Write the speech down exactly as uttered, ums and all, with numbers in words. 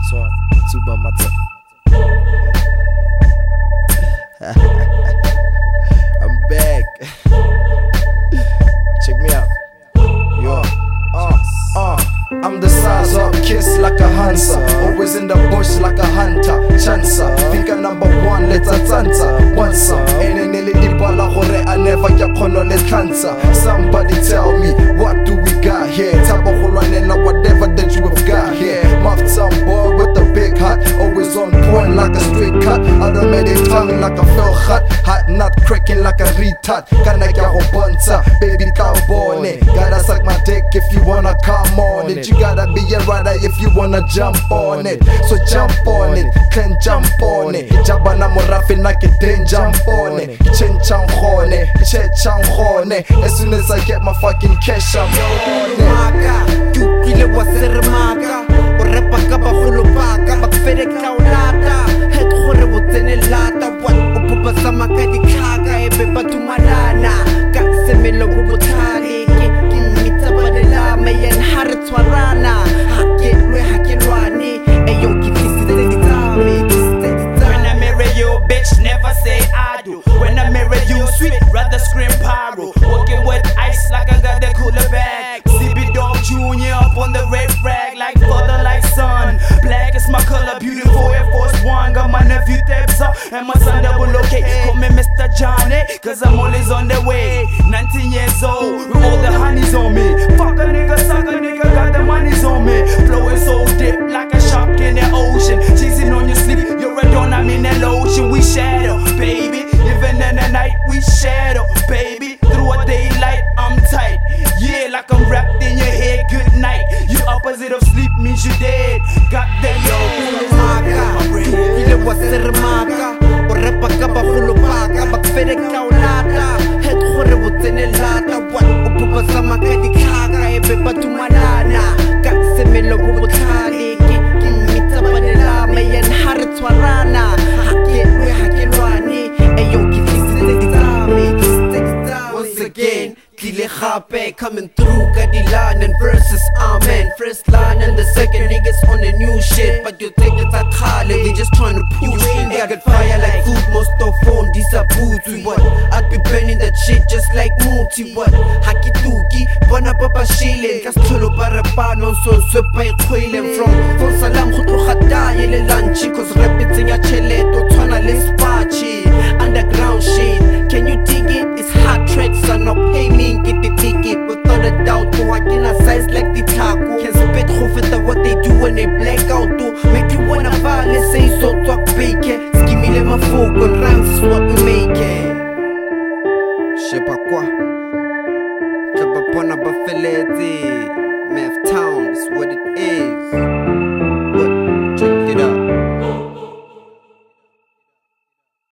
Swat, Tuba Mata. I'm back. Check me out. Yo, uh, uh. I'm the size of kiss like a Hansa, always in the bush like a hunter. Chancer, think I'm number one, let's a tanta. Once ain't an elite bala hore, I never get kono let cancer. Somebody tell me, what do we got here? Tabahulanela, whatever that you have got here. Muff some boy with a big hat, always on point like a straight cut. Automatic tongue like a fell hot, hot nut cracking like a retard. Kana kya ho bunta, baby tao born it. Gotta suck my dick if you wanna come on it. You gotta be a rider if you wanna jump on it. So jump on it, can jump on it. Jabana morafi na kiden jump on it. Chen chang khone, che chang khone. As soon as I get my fucking cash I'm on it. You kile wa sermaka, o repa ka ba kholo paka, ba fere kaulata. Het khore wo tsene lata, what o pupa sa makadi khaka e be batumalana. Ka semelo go bothale ke ke mitsa badela me yen har tshwarana. Ha ke lwe ha ke lwane e yo ke tsitse ditame. When I marry you, bitch, never say I do. When I marry you, sweet, rather scream pyro. Walking with ice like I got the cooler bag. C B Dog Junior up on the red rag, like father, like son. Black is my color, beautiful Air Force One. Got my nephew Tebza and my son double okay. Call me Mister Johnny, cause I'm always on the way. nineteen years old, with all the honeys on me. Fuck a nigga, suck a nigga, got the money's on me. Flowing so deep like a shark in the ocean. Cheesing on your sleep, you're a dawn, I'm in the lotion. We shadow, baby. Even in the night, we shadow, baby. Through a daylight, I'm tight. Yeah, like I'm wrapped in your head. Good night. You opposite of sleep means you dead. Got the yo. Kile wa sermaka, o repa ka ba kholo paka, ba fere kaulata. Het khore wo tsene lata, what o pupa sa makadi khaka e be batumalana. Ka semelo go bothale ke ke mitsa badela me yen har tshwarana. Ha ke lwe ha ke lwane e yo ke tsitse ditame. Once again, Kile Khape coming through, Kadilan and versus Amen. First line and the second niggas on the new shit, but you think it's a Khale, they just trying to push. They got fire like food, most of phone, these are booty. What? I'd be burning that shit just like Muti. What? Haki Tuki, Bona Papa Shilin, Castolo Barapano, so Super Quillen from Fon Salam Khutro Khata, Yele Lanchi, cause repeating a cheleto, Twana Lespachi, underground shit. Can you dig it? It's hot tracks, son, no pay me. Get the ticket without a doubt. To walk in a size like the taco. Can spit over what they do when they black